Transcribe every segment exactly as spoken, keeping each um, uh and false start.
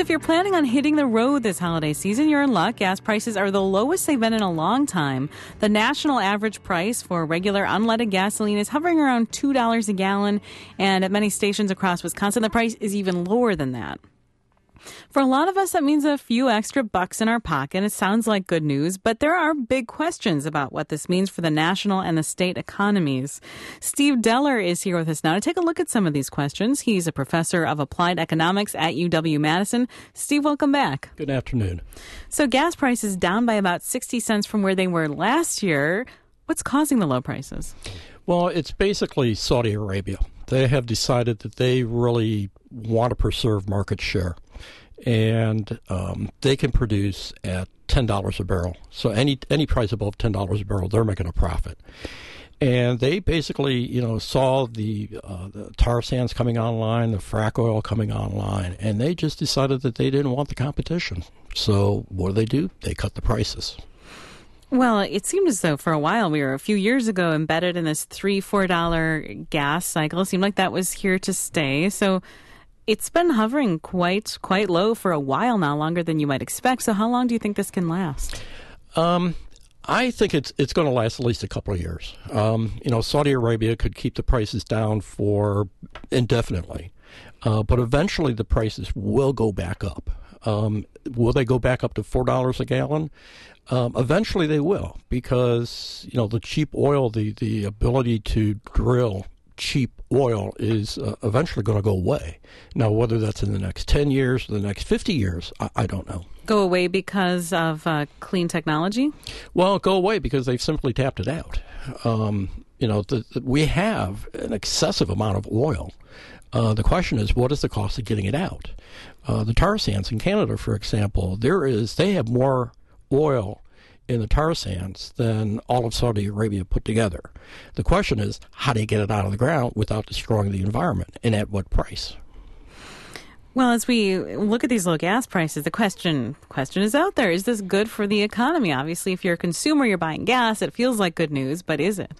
if you're planning on hitting the road this holiday season, you're in luck. Gas prices are the lowest they've been in a long time. The national average price for regular unleaded gasoline is hovering around two dollars a gallon, and at many stations across Wisconsin, the price is even lower than that. For a lot of us, that means a few extra bucks in our pocket. It sounds like good news, but there are big questions about what this means for the national and the state economies. Steve Deller is here with us now to take a look at some of these questions. He's a professor of applied economics at U W-Madison. Steve, welcome back. Good afternoon. So gas prices down by about sixty cents from where they were last year. What's causing the low prices? Well, it's basically Saudi Arabia. They have decided that they really want to preserve market share, and um, they can produce at ten dollars a barrel. So any any price above ten dollars a barrel, they're making a profit. And they basically, you know, saw the, uh, the tar sands coming online, the frack oil coming online, and they just decided that they didn't want the competition. So what do they do? They cut the prices. Well, it seemed as though for a while we were a few years ago embedded in this three dollars, four dollars gas cycle. It seemed like that was here to stay. So it's been hovering quite quite low for a while now, longer than you might expect. So how long do you think this can last? Um, I think it's it's going to last at least a couple of years. Um, you know, Saudi Arabia could keep the prices down for indefinitely, uh, but eventually the prices will go back up. Um, will they go back up to four dollars a gallon? Um, eventually they will, because, you know, the cheap oil, the, the ability to drill cheap oil is uh, eventually going to go away. Now, whether that's in the next ten years or the next fifty years, I, I don't know. Go away because of uh, clean technology? Well, go away because they've simply tapped it out. Um, you know, the, the, we have an excessive amount of oil. Uh, the question is, what is the cost of getting it out? Uh, the tar sands in Canada, for example, there is they have more oil in the tar sands than all of Saudi Arabia put together. The question is, how do you get it out of the ground without destroying the environment, and at what price? Well, as we look at these low gas prices, the question question is out there. Is this good for the economy? Obviously, if you're a consumer, you're buying gas, it feels like good news, but is it?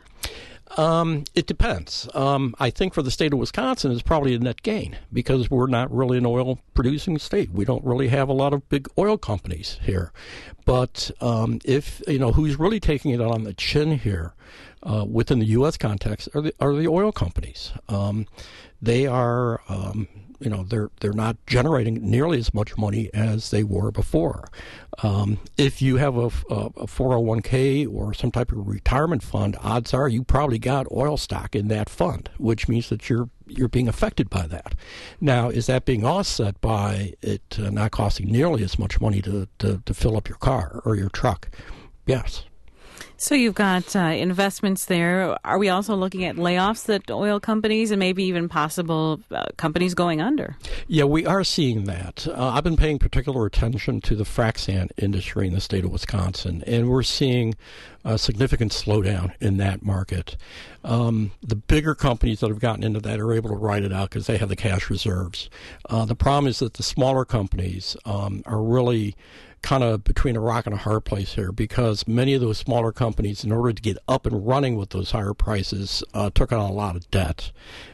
Um, it depends. Um, I think for the state of Wisconsin, it's probably a net gain because we're not really an oil-producing state. We don't really have a lot of big oil companies here. But um, if, you know, who's really taking it on the chin here uh, within the U S context are the, are the oil companies. Um, they are... Um, You know, they're they're not generating nearly as much money as they were before. Um, if you have a, a four oh one k or some type of retirement fund, odds are you probably got oil stock in that fund, which means that you're you're being affected by that. Now, is that being offset by it uh, not costing nearly as much money to, to, to fill up your car or your truck? Yes. So you've got uh, investments there. Are we also looking at layoffs at oil companies and maybe even possible uh, companies going under? Yeah, we are seeing that. Uh, I've been paying particular attention to the frac sand industry in the state of Wisconsin, and we're seeing a significant slowdown in that market. Um, the bigger companies that have gotten into that are able to ride it out because they have the cash reserves. Uh, the problem is that the smaller companies um, are really kind of between a rock and a hard place here, because many of those smaller companies, in order to get up and running with those higher prices, uh, took on a lot of debt.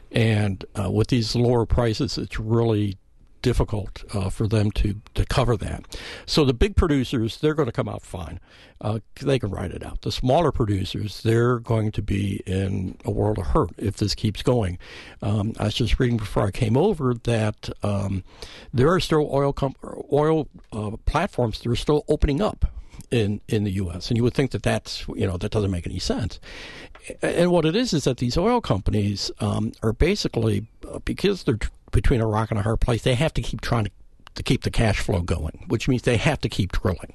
And uh, with these lower prices, it's really difficult uh, for them to, to cover that. So the big producers, they're going to come out fine. Uh, they can ride it out. The smaller producers, they're going to be in a world of hurt if this keeps going. Um, I was just reading before I came over that um, there are still oil comp- oil uh, platforms that are still opening up in, in the U S, and you would think that that's, you know, that doesn't make any sense. And what it is is that these oil companies um, are basically, uh, because they're between a rock and a hard place, they have to keep trying to, to keep the cash flow going, which means they have to keep drilling.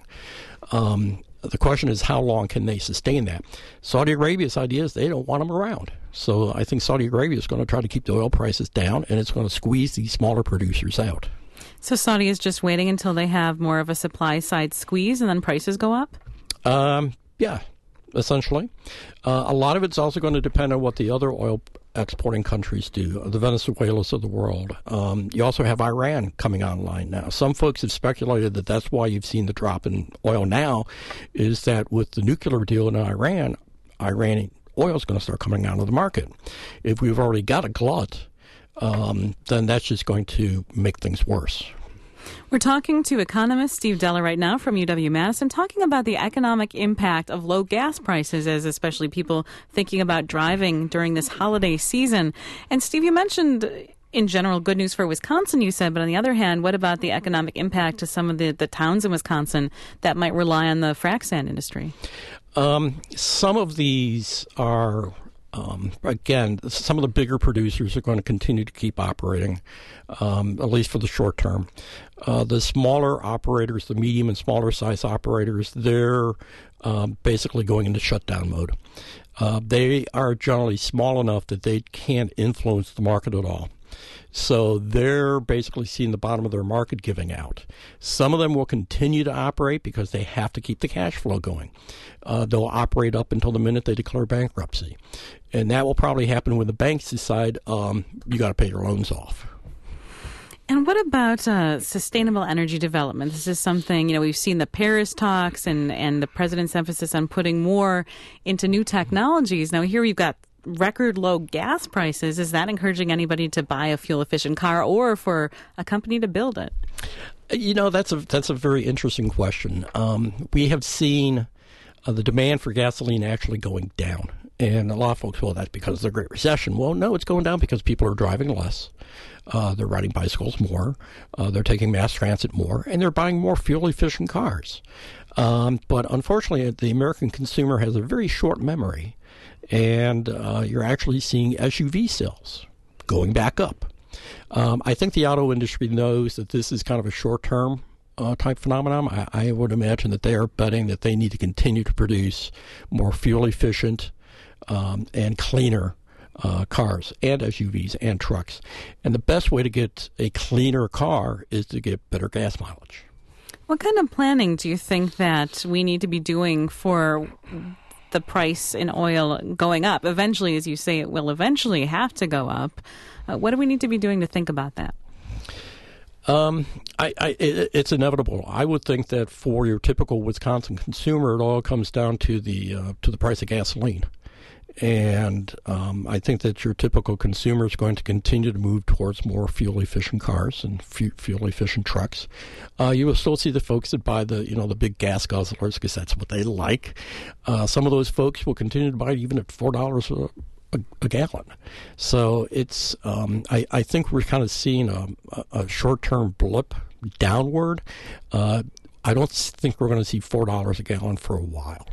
Um, the question is, how long can they sustain that? Saudi Arabia's idea is they don't want them around. So I think Saudi Arabia is going to try to keep the oil prices down, and it's going to squeeze these smaller producers out. So Saudi is just waiting until they have more of a supply side squeeze and then prices go up? Um, yeah, essentially. Uh, a lot of it's also going to depend on what the other oil exporting countries do, the Venezuelas of the world. Um, you also have Iran coming online now. Some folks have speculated that that's why you've seen the drop in oil now, is that with the nuclear deal in Iran, Iranian oil is going to start coming out of the market. If we've already got a glut, um, then that's just going to make things worse. We're talking to economist Steve Della right now from U W-Madison, talking about the economic impact of low gas prices, as especially people thinking about driving during this holiday season. And Steve, you mentioned in general good news for Wisconsin, you said, but on the other hand, what about the economic impact to some of the, the towns in Wisconsin that might rely on the frac sand industry? Um, some of these are... Um, again, some of the bigger producers are going to continue to keep operating, um, at least for the short term. Uh, the smaller operators, the medium and smaller size operators, they're um, basically going into shutdown mode. Uh, they are generally small enough that they can't influence the market at all. So they're basically seeing the bottom of their market giving out. Some of them will continue to operate because they have to keep the cash flow going. Uh, they'll operate up until the minute they declare bankruptcy. And that will probably happen when the banks decide um, you got to pay your loans off. And what about uh, sustainable energy development? This is something, you know, we've seen the Paris talks and, and the president's emphasis on putting more into new technologies. Now, here we've got record low gas prices. Is that encouraging anybody to buy a fuel efficient car or for a company to build it? You know, that's a that's a very interesting question. Um, we have seen uh, the demand for gasoline actually going down. And a lot of folks, well, that's because of the Great Recession. Well, no, it's going down because people are driving less. Uh, they're riding bicycles more. Uh, they're taking mass transit more. And they're buying more fuel-efficient cars. Um, but unfortunately, the American consumer has a very short memory. And uh, you're actually seeing S U V sales going back up. Um, I think the auto industry knows that this is kind of a short-term Uh, type phenomenon. I, I would imagine that they are betting that they need to continue to produce more fuel-efficient um, and cleaner uh, cars and S U Vs and trucks. And the best way to get a cleaner car is to get better gas mileage. What kind of planning do you think that we need to be doing for the price in oil going up? Eventually, as you say, it will eventually have to go up. Uh, what do we need to be doing to think about that? Um, I, I, it, it's inevitable. I would think that for your typical Wisconsin consumer, it all comes down to the uh, to the price of gasoline, and um, I think that your typical consumer is going to continue to move towards more fuel efficient cars and fu- fuel efficient trucks. Uh, you will still see the folks that buy the you know the big gas guzzlers because that's what they like. Uh, some of those folks will continue to buy it even at four dollars a A, a gallon. So it's, um, I, I think we're kind of seeing a, a short-term blip downward. Uh, I don't think we're going to see four dollars a gallon for a while.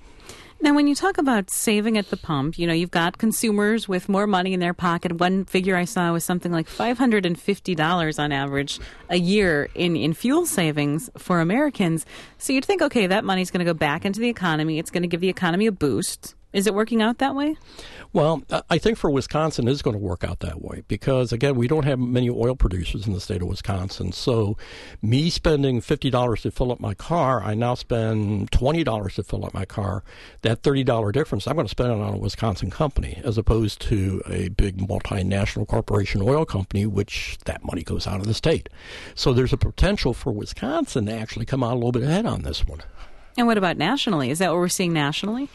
Now, when you talk about saving at the pump, you know, you've got consumers with more money in their pocket. One figure I saw was something like five hundred fifty dollars on average a year in, in fuel savings for Americans. So you'd think, okay, that money's going to go back into the economy. It's going to give the economy a boost. Is it working out that way? Well, I think for Wisconsin, it's going to work out that way because, again, we don't have many oil producers in the state of Wisconsin. So me spending fifty dollars to fill up my car, I now spend twenty dollars to fill up my car. That thirty dollars difference, I'm going to spend it on a Wisconsin company as opposed to a big multinational corporation oil company, which that money goes out of the state. So there's a potential for Wisconsin to actually come out a little bit ahead on this one. And what about nationally? Is that what we're seeing nationally?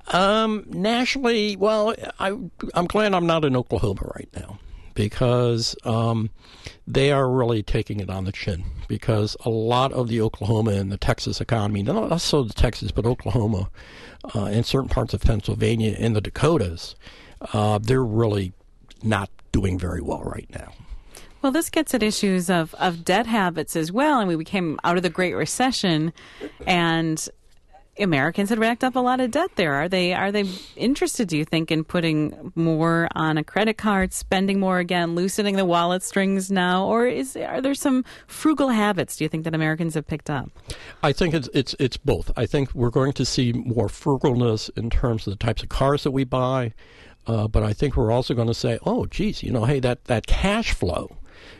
Um, nationally, well, I, I'm glad I'm not in Oklahoma right now because um, they are really taking it on the chin because a lot of the Oklahoma and the Texas economy, not so the Texas, but Oklahoma uh, and certain parts of Pennsylvania and the Dakotas, uh, they're really not doing very well right now. Well, this gets at issues of, of debt habits as well. I mean, we came out of the Great Recession, and Americans had racked up a lot of debt there. Are they are they interested, do you think, in putting more on a credit card, spending more again, loosening the wallet strings now? Or is are there some frugal habits, do you think, that Americans have picked up? I think it's it's it's both. I think we're going to see more frugalness in terms of the types of cars that we buy. Uh, but I think we're also going to say, oh, geez, you know, hey, that, that cash flow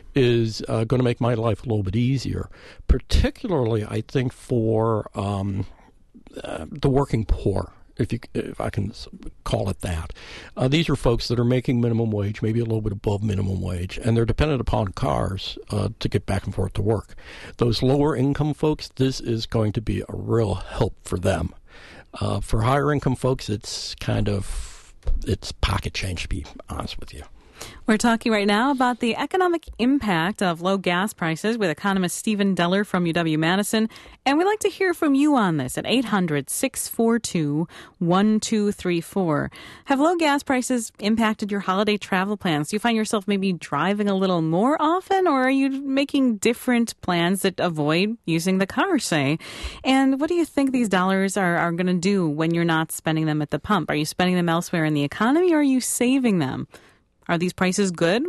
is uh, going to make my life a little bit easier, particularly, I think, for um, uh, the working poor, if you if I can call it that. Uh, these are folks that are making minimum wage, maybe a little bit above minimum wage, and they're dependent upon cars uh, to get back and forth to work. Those lower income folks, this is going to be a real help for them. Uh, for higher income folks, it's kind of, it's pocket change, to be honest with you. We're talking right now about the economic impact of low gas prices with economist Stephen Deller from U W-Madison. And we'd like to hear from you on this at eight hundred, six four two, one two three four. Have low gas prices impacted your holiday travel plans? Do you find yourself maybe driving a little more often, or are you making different plans that avoid using the car, say? And what do you think these dollars are, are going to do when you're not spending them at the pump? Are you spending them elsewhere in the economy, or are you saving them? Are these prices good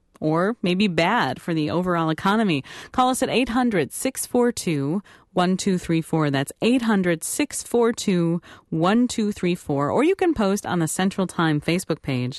or maybe bad for the overall economy? Call us at eight hundred, six four two, one two three four. That's eight hundred, six four two, one two three four. Or you can post on the Central Time Facebook page.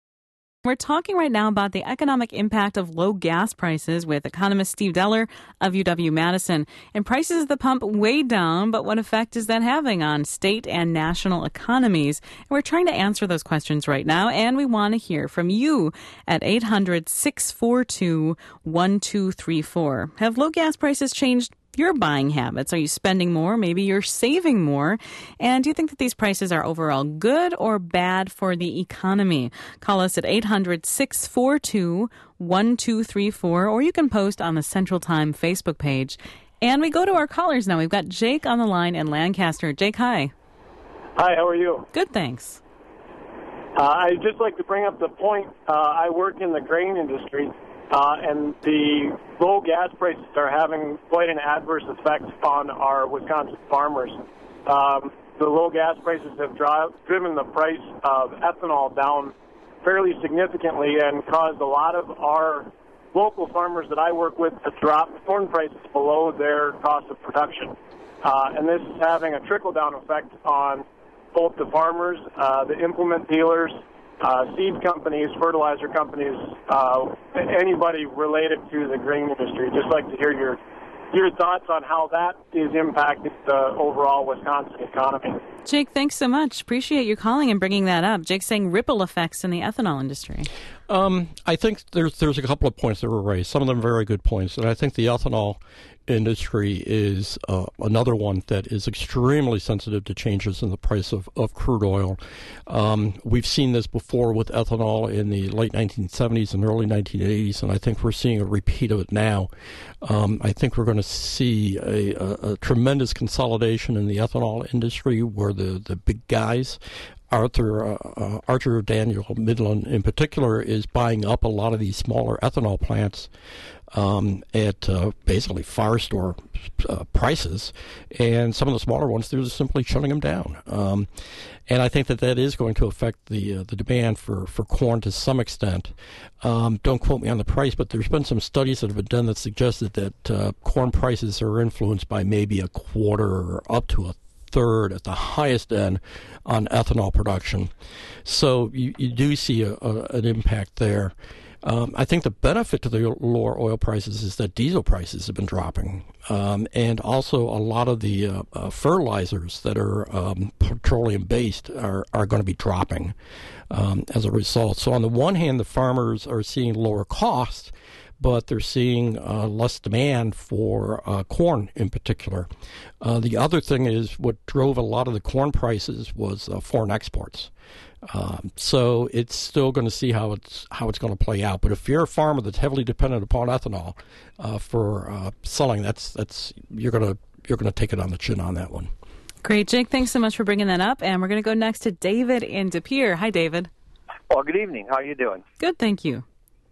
We're talking right now about the economic impact of low gas prices with economist Steve Deller of U W-Madison. And prices at the pump way down, but what effect is that having on state and national economies? And we're trying to answer those questions right now, and we want to hear from you at eight hundred, six four two, one two three four. Have low gas prices changed your buying habits? Are you spending more? Maybe you're saving more. And do you think that these prices are overall good or bad for the economy? Call us at eight hundred, six four two, one two three four, or you can post on the Central Time Facebook page. And we go to our callers now. We've got Jake on the line in Lancaster. Jake, hi. Hi, how are you? Good, thanks. Uh, I'd just like to bring up the point. Uh, I work in the grain industry. Uh, and the low gas prices are having quite an adverse effect on our Wisconsin farmers. Um, the low gas prices have dri- driven the price of ethanol down fairly significantly and caused a lot of our local farmers that I work with to drop corn prices below their cost of production. Uh, and this is having a trickle-down effect on both the farmers, uh, the implement dealers, Uh, seed companies, fertilizer companies, uh, anybody related to the grain industry. Just like to hear your your thoughts on how that is impacting the overall Wisconsin economy. Jake, thanks so much. Appreciate you calling and bringing that up. Jake's saying ripple effects in the ethanol industry. Um, I think there's there's a couple of points that were raised. Some of them very good points, and I think the ethanol industry is uh, another one that is extremely sensitive to changes in the price of, of crude oil. Um, we've seen this before with ethanol in the late nineteen seventies and early nineteen eighties, and I think we're seeing a repeat of it now. Um, I think we're going to see a, a, a tremendous consolidation in the ethanol industry where the, the big guys Arthur uh, uh, Archer Daniel Midland in particular is buying up a lot of these smaller ethanol plants um, at uh, basically fire store uh, prices, and some of the smaller ones they're just simply shutting them down. Um, and I think that that is going to affect the uh, the demand for, for corn to some extent. Um, don't quote me on the price, but there's been some studies that have been done that suggested that uh, corn prices are influenced by maybe a quarter or up to a third at the highest end on ethanol production. So you, you do see a, a, an impact there. Um, I think the benefit to the lower oil prices is that diesel prices have been dropping. Um, and also a lot of the uh, uh, fertilizers that are um, petroleum-based are, are going to be dropping um, as a result. So on the one hand, the farmers are seeing lower costs, but they're seeing uh, less demand for uh, corn in particular. Uh, the other thing is what drove a lot of the corn prices was uh, foreign exports. Um, so it's still going to see how it's how it's going to play out. But if you're a farmer that's heavily dependent upon ethanol uh, for uh, selling, that's that's you're gonna you're gonna take it on the chin on that one. Great, Jake. Thanks so much for bringing that up. And we're going to go next to David in De Pere. Hi, David. Well, good evening. How are you doing? Good, thank you.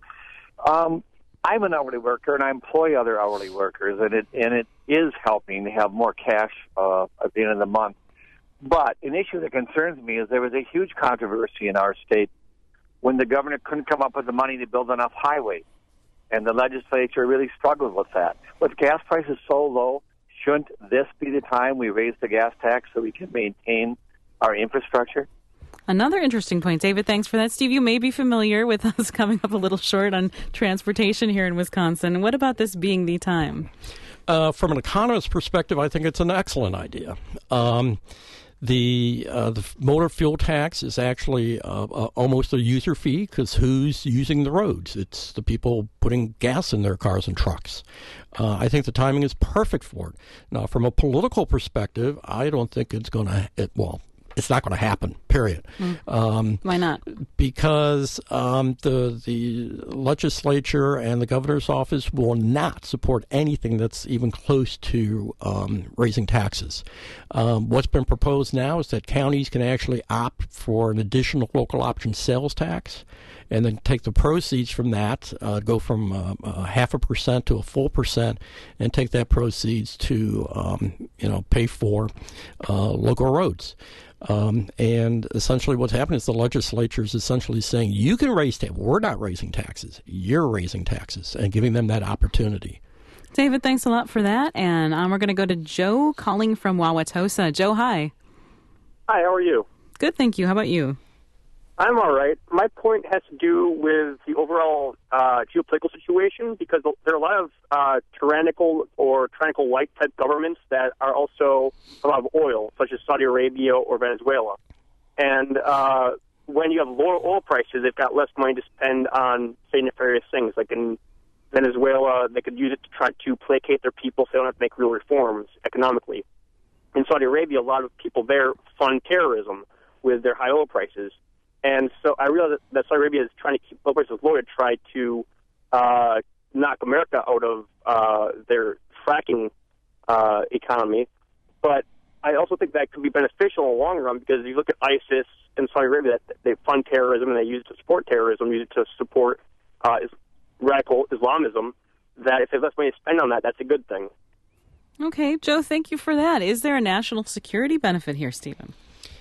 Um, I'm an hourly worker, and I employ other hourly workers, and it and it is helping to have more cash uh, at the end of the month. But an issue that concerns me is there was a huge controversy in our state when the governor couldn't come up with the money to build enough highways, and the legislature really struggled with that. With gas prices so low, shouldn't this be the time we raise the gas tax so we can maintain our infrastructure? Another interesting point, David. Thanks for that. Steve, you may be familiar with us coming up a little short on transportation here in Wisconsin. What about this being the time? Uh, from an economist's perspective, I think it's an excellent idea. Um, the uh, the motor fuel tax is actually uh, uh, almost a user fee because who's using the roads? It's the people putting gas in their cars and trucks. Uh, I think the timing is perfect for it. Now, from a political perspective, I don't think it's going to, it, well, it's not going to happen, period. Mm. Um, Why not? Because um, the the legislature and the governor's office will not support anything that's even close to um, raising taxes. Um, what's been proposed now is that counties can actually opt for an additional local option sales tax, and then take the proceeds from that, uh, go from uh, a half a percent to a full percent, and take that proceeds to, um, you know, pay for uh, local roads. Um, and essentially what's happening is the legislature is essentially saying, you can raise taxes. We're not raising taxes. You're raising taxes, and giving them that opportunity. David, thanks a lot for that. And um, we're going to go to Joe calling from Wauwatosa. Joe, hi. Hi, how are you? Good, thank you. How about you? I'm all right. My point has to do with the overall uh, geopolitical situation, because there are a lot of uh, tyrannical or tyrannical-like type governments that are also a lot of oil, such as Saudi Arabia or Venezuela. And uh, when you have lower oil prices, they've got less money to spend on, say, nefarious things. Like in Venezuela, they could use it to try to placate their people so they don't have to make real reforms economically. In Saudi Arabia, a lot of people there fund terrorism with their high oil prices. And so I realize that, that Saudi Arabia is trying to keep oil prices low to try to uh, knock America out of uh, their fracking uh, economy. But I also think that could be beneficial in the long run, because if you look at ISIS in Saudi Arabia, that they fund terrorism and they use it to support terrorism, use it to support uh, radical Islamism, that if they have less money to spend on that, that's a good thing. Okay, Joe, thank you for that. Is there a national security benefit here, Stephen?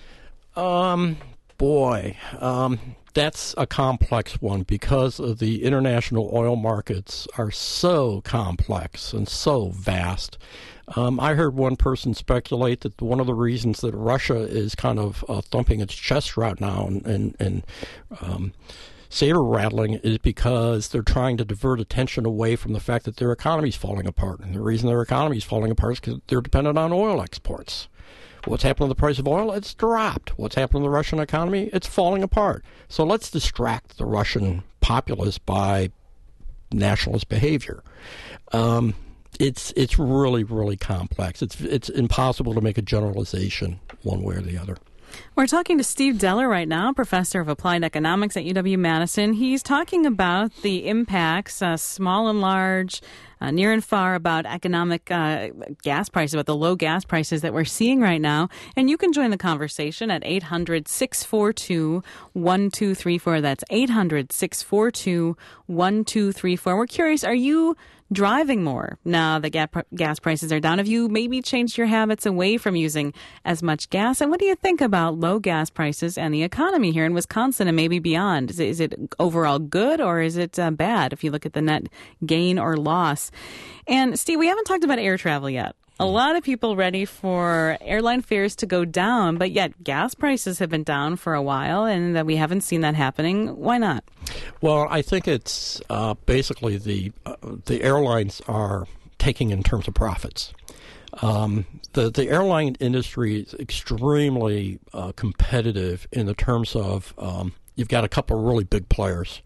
Um... Boy, um, that's a complex one, because of the international oil markets are so complex and so vast. Um, I heard one person speculate that one of the reasons that Russia is kind of uh, thumping its chest right now and, and, and um, saber rattling is because they're trying to divert attention away from the fact that their economy is falling apart. And the reason their economy is falling apart is because they're dependent on oil exports. What's happened to the price of oil? It's dropped. What's happened to the Russian economy? It's falling apart. So let's distract the Russian populace by nationalist behavior. Um, it's it's really, really complex. It's it's impossible to make a generalization one way or the other. We're talking to Steve Deller right now, professor of applied economics at U W-Madison. He's talking about the impacts, uh, small and large, uh, near and far, about economic uh, gas prices, about the low gas prices that we're seeing right now. And you can join the conversation at eight hundred, six four two, one two three four. That's eight hundred, six four two, one two three four. We're curious, are you driving more now that gas prices are down? Have you maybe changed your habits away from using as much gas? And what do you think about low gas prices and the economy here in Wisconsin and maybe beyond? Is it, is it overall good, or is it uh, bad if you look at the net gain or loss? And Steve, we haven't talked about air travel yet. A lot of people ready for airline fares to go down, but yet gas prices have been down for a while, and that we haven't seen that happening. Why not? Well, I think it's uh, basically the uh, the airlines are taking in terms of profits. Um, the the airline industry is extremely uh, competitive in the terms of um, you've got a couple of really big players.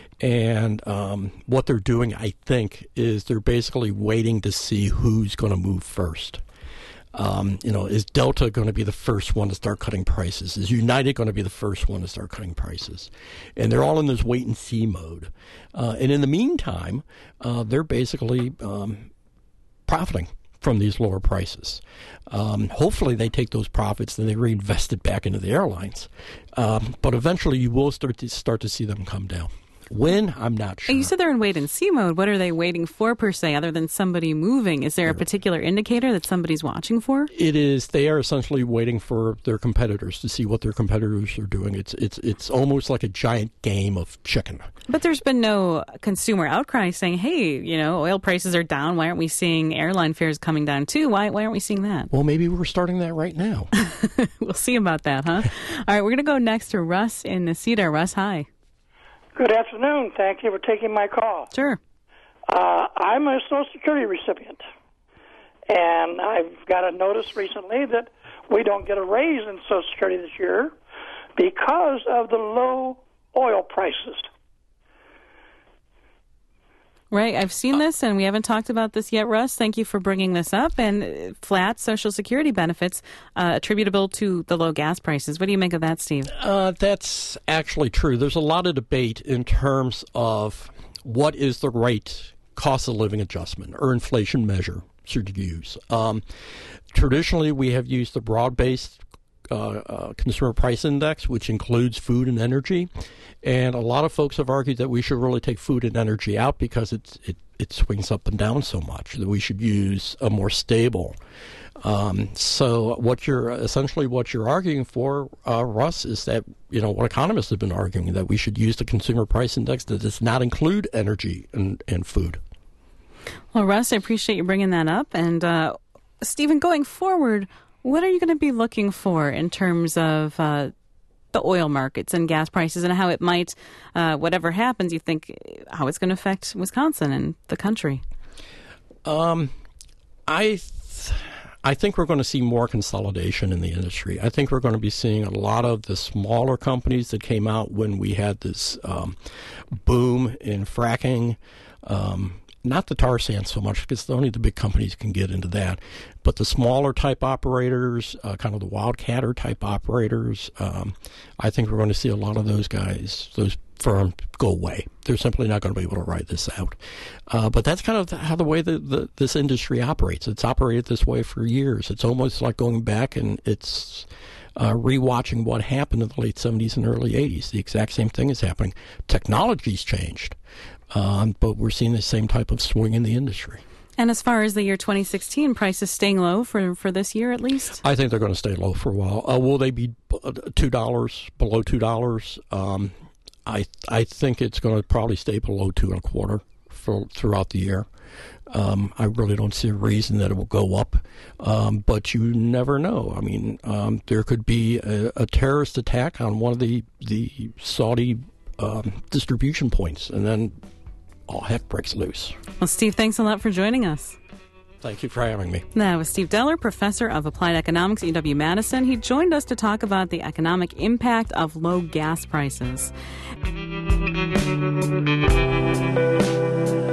And um, what they're doing, I think, is they're basically waiting to see who's going to move first. Um, you know, is Delta going to be the first one to start cutting prices? Is United going to be the first one to start cutting prices? And they're all in this wait-and-see mode. Uh, and in the meantime, uh, they're basically um, profiting from these lower prices. Um, hopefully they take those profits and they reinvest it back into the airlines. Um, but eventually you will start to start to see them come down. When? I'm not sure. You said they're in wait-and-see mode. What are they waiting for, per se, other than somebody moving? Is there a particular indicator that somebody's watching for? It is. They are essentially waiting for their competitors to see what their competitors are doing. It's it's it's almost like a giant game of chicken. But there's been no consumer outcry saying, hey, you know, oil prices are down. Why aren't we seeing airline fares coming down, too? Why, why aren't we seeing that? Well, maybe we're starting that right now. We'll see about that, huh? All right, we're going to go next to Russ in Necedah. Russ, hi. Good afternoon. Thank you for taking my call. Sure. Uh, I'm a Social Security recipient, and I've got a notice recently that we don't get a raise in Social Security this year because of the low oil prices. Right. I've seen this, and we haven't talked about this yet, Russ. Thank you for bringing this up. And flat Social Security benefits uh, attributable to the low gas prices. What do you make of that, Steve? Uh, that's actually true. There's a lot of debate in terms of what is the right cost of living adjustment or inflation measure should use. Um, traditionally, we have used the broad-based Uh, uh, consumer price index, which includes food and energy, and a lot of folks have argued that we should really take food and energy out because it's, it it swings up and down so much that we should use a more stable. Um, so what you're essentially what you're arguing for, uh, Russ, is that you know what economists have been arguing, that we should use the consumer price index that does not include energy and, and food. Well, Russ, I appreciate you bringing that up, and uh, Stephen, going forward, what are you going to be looking for in terms of uh, the oil markets and gas prices and how it might, uh, whatever happens, you think, how it's going to affect Wisconsin and the country? Um, I th- I think we're going to see more consolidation in the industry. I think we're going to be seeing a lot of the smaller companies that came out when we had this um, boom in fracking. Um Not the tar sands so much, because only the big companies can get into that. But the smaller type operators, uh, kind of the wildcatter type operators, um, I think we're going to see a lot of those guys, those firms, go away. They're simply not going to be able to ride this out. Uh, but that's kind of how the way the, the, this industry operates. It's operated this way for years. It's almost like going back and it's uh, rewatching what happened in the late seventies and early eighties. The exact same thing is happening. Technology's changed. Um, but we're seeing the same type of swing in the industry. And as far as the year twenty sixteen, prices staying low for, for this year at least? I think they're going to stay low for a while. Uh, will they be two dollars, below two dollars? Um, I I think it's going to probably stay below two and a quarter for throughout the year. Um, I really don't see a reason that it will go up, um, but you never know. I mean, um, there could be a, a terrorist attack on one of the the Saudi um, distribution points, and then all heck breaks loose. Well, Steve, thanks a lot for joining us. Thank you for having me. That was Steve Deller, professor of applied economics at U W-Madison. He joined us to talk about the economic impact of low gas prices.